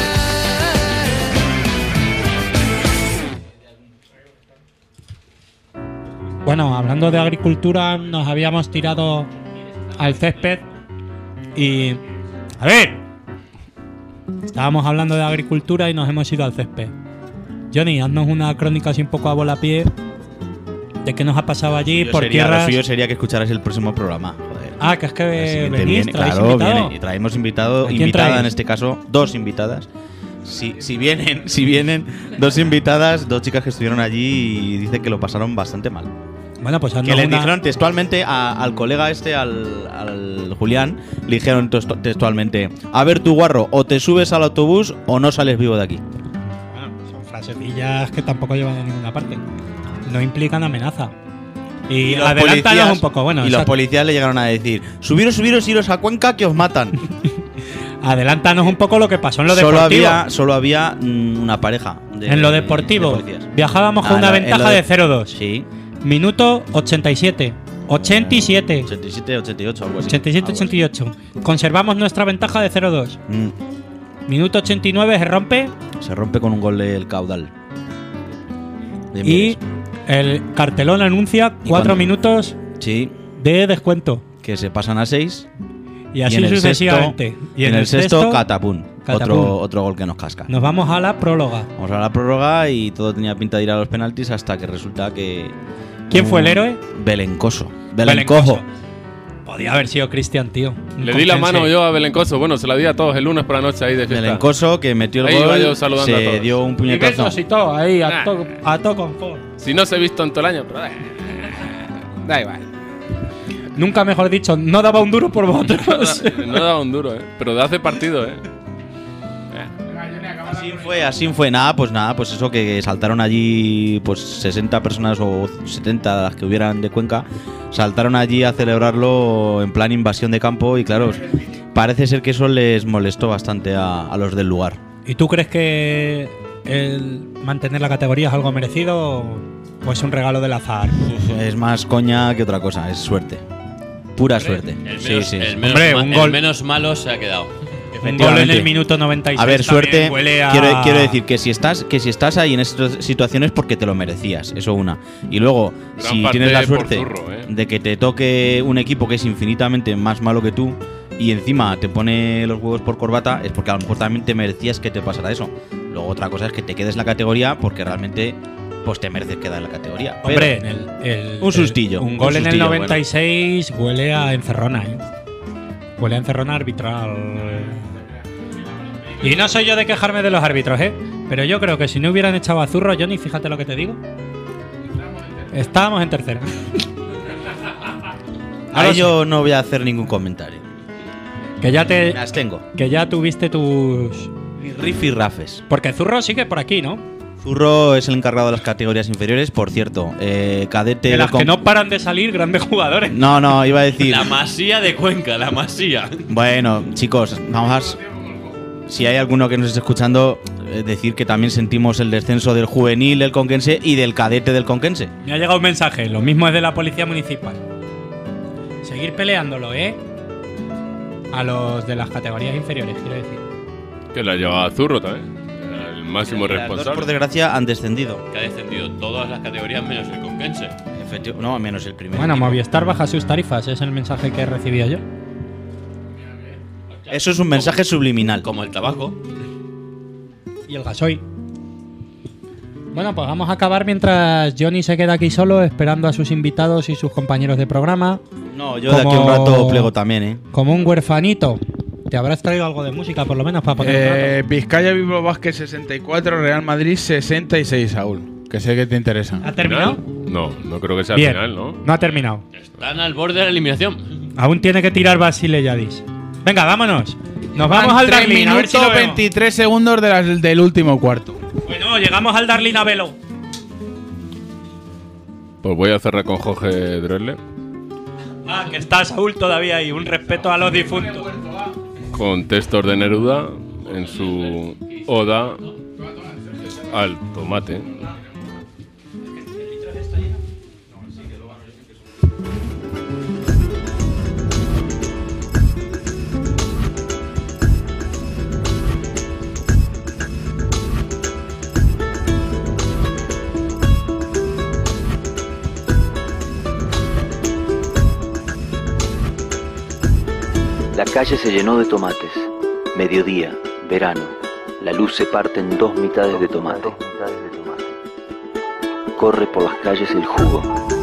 Bueno, hablando de agricultura, nos habíamos tirado al césped y... A ver, estábamos hablando de agricultura y nos hemos ido al césped. Johnny, haznos una crónica así un poco a volapié de qué nos ha pasado allí por Lo tierras... suyo sería que escucharas el próximo programa. Joder. Ah, que es que El siguiente venís, viene, traéis claro, invitado. viene, y traemos invitado, ¿A quién invitada traéis? en este caso, dos invitadas. Si vienen dos invitadas, dos chicas que estuvieron allí y dicen que lo pasaron bastante mal. Bueno, pues Que haznos le una... dijeron textualmente al colega este, al Julián, le dijeron textualmente: a ver tu guarro, o te subes al autobús o no sales vivo de aquí. Bueno, son frasecillas que tampoco llevan a ninguna parte. No implican amenaza. Y los adelántanos policías- un poco, bueno. y los policías le llegaron a decir: subiros, iros a Cuenca que os matan. Adelántanos un poco lo que pasó en lo Solo deportivo. solo había una pareja. En lo deportivo, de policías. viajábamos con Ah, una en ventaja lo de 0-2. Sí. Minuto 87. 87. 87, 88, algo así. 87, 88. Conservamos nuestra ventaja de 0-2. Minuto 89 se rompe Se rompe con un gol del Caudal. De y Mieres. el cartelón anuncia ¿Y 4 cuándo? minutos Sí. de descuento. que se pasan a 6. Y así en el sucesivamente. Y en el sexto, catapum. Otro gol que nos casca. Nos vamos a la próloga. Vamos a la prórroga y todo tenía pinta de ir a los penaltis hasta que resulta que... ¿Quién fue el héroe? Belencoso. Belencojo. Podía haber sido Cristian, tío. Le di la mano yo a Belencoso. Bueno, se la di a todos el lunes por la noche ahí de fiesta. Belencoso, que metió el ahí gol, yo saludando a se todos. dio un Y puñetazo. besos y todo, ahí, a todo confort. Si no se he visto en todo el año, pero da igual. Nunca mejor dicho, no daba un duro por vosotros. No daba un duro, pero de hace partido, Así fue. Nada, pues eso, que saltaron allí pues 60 personas o 70 las que hubieran de Cuenca, saltaron allí a celebrarlo en plan invasión de campo y claro, parece ser que eso les molestó bastante a los del lugar. ¿Y tú crees que el mantener la categoría es algo merecido o es un regalo del azar? Es más coña que otra cosa, es suerte. Pura suerte. El menos malo se ha quedado. Un gol en el minuto 96. A ver, suerte. Huele a... Quiero decir que si estás ahí en estas situaciones porque te lo merecías, eso una. Y luego, si tienes la suerte de que te toque un equipo que es infinitamente más malo que tú y encima te pone los huevos por corbata, es porque a lo mejor también te merecías que te pasara eso. Luego otra cosa es que te quedes en la categoría porque realmente pues te mereces quedar en la categoría. Hombre, un sustillo. Un gol en el 96 huele a encerrona, Huele a encerrona arbitral. Y no soy yo de quejarme de los árbitros, pero yo creo que si no hubieran echado a Zurro, Johnny, fíjate lo que te digo. Estábamos en tercera. Ahora yo no voy a hacer ningún comentario. Me abstengo. Que ya tuviste tus rifirrafes. Porque Zurro sigue por aquí, ¿no? Zurro es el encargado de las categorías inferiores, por cierto. Cadete. De las que no paran de salir grandes jugadores. No, iba a decir. La Masía de Cuenca, la Masía. Bueno, chicos, vamos a. Si hay alguno que nos esté escuchando, decir que también sentimos el descenso del juvenil del Conquense y del cadete del Conquense. Me ha llegado un mensaje, lo mismo es de la policía municipal. Seguir peleándolo, a los de las categorías inferiores, quiero decir. Que la llevaba Zurro también. El máximo responsable. Dos, por desgracia, han descendido. Que ha descendido todas las categorías menos el Conquense. No, menos el primero. Bueno, Movistar baja sus tarifas, es el mensaje que he recibido yo. Eso es un mensaje subliminal. Como el tabaco. Y el gasoil. Bueno, pues vamos a acabar mientras Johnny se queda aquí solo esperando a sus invitados y sus compañeros de programa. No, yo de aquí a un rato plego también, Como un huerfanito. ¿Te habrás traído algo de música por lo menos para poner un rato? Vizcaya Bilbao Basket 64, Real Madrid 66, Saúl. Que sé que te interesa. ¿Ha terminado? No creo que sea Bien. final, ¿no? No ha terminado. Están al borde de la eliminación. Aún tiene que tirar Basile Yadis. Venga, vámonos. Nos vamos al Darlin, a ver si lo vemos. 23 segundos del último cuarto. Bueno, llegamos al Darlin a velo. Pues voy a cerrar con Jorge Drexler. Que está Saúl todavía ahí. Un respeto a los difuntos. Con textos de Neruda en su oda al tomate. La calle se llenó de tomates. Mediodía, verano. La luz se parte en dos mitades de tomate. Corre por las calles el jugo.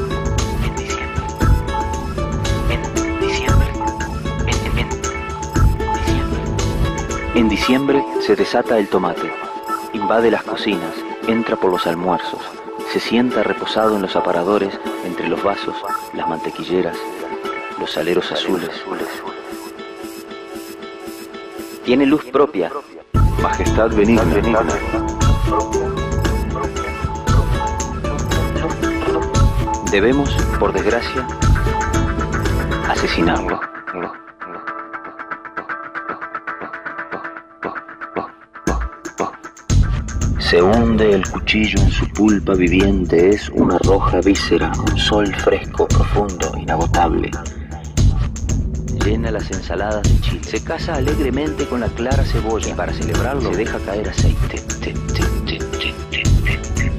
En diciembre se desata el tomate. Invade las cocinas, entra por los almuerzos. Se sienta reposado en los aparadores, entre los vasos, las mantequilleras, los saleros azules. Tiene luz propia, majestad benigna. Debemos, por desgracia, asesinarlo. Se hunde el cuchillo en su pulpa viviente, es una roja víscera, un sol fresco, profundo, inagotable. Llena las ensaladas de chile. Se casa alegremente con la clara cebolla y para celebrarlo se deja caer aceite.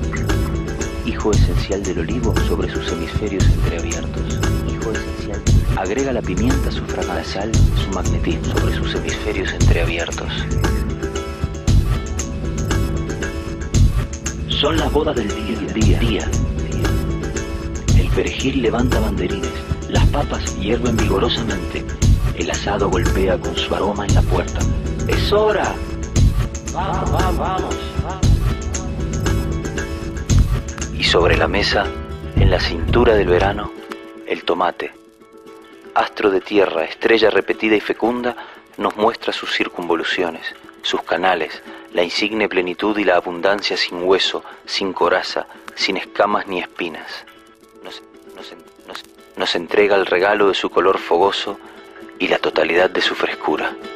Hijo esencial del olivo sobre sus hemisferios entreabiertos. Hijo esencial del olivo. Agrega la pimienta, su fragante, la sal, su magnetismo sobre sus hemisferios entreabiertos. Son las bodas del día. El perejil levanta banderines, las papas hierven vigorosamente, el asado golpea con su aroma en la puerta. ¡Es hora! ¡Vamos! Y sobre la mesa, en la cintura del verano, el tomate. Astro de tierra, estrella repetida y fecunda, nos muestra sus circunvoluciones, sus canales, la insigne plenitud y la abundancia sin hueso, sin coraza, sin escamas ni espinas. Nos entrega el regalo de su color fogoso y la totalidad de su frescura.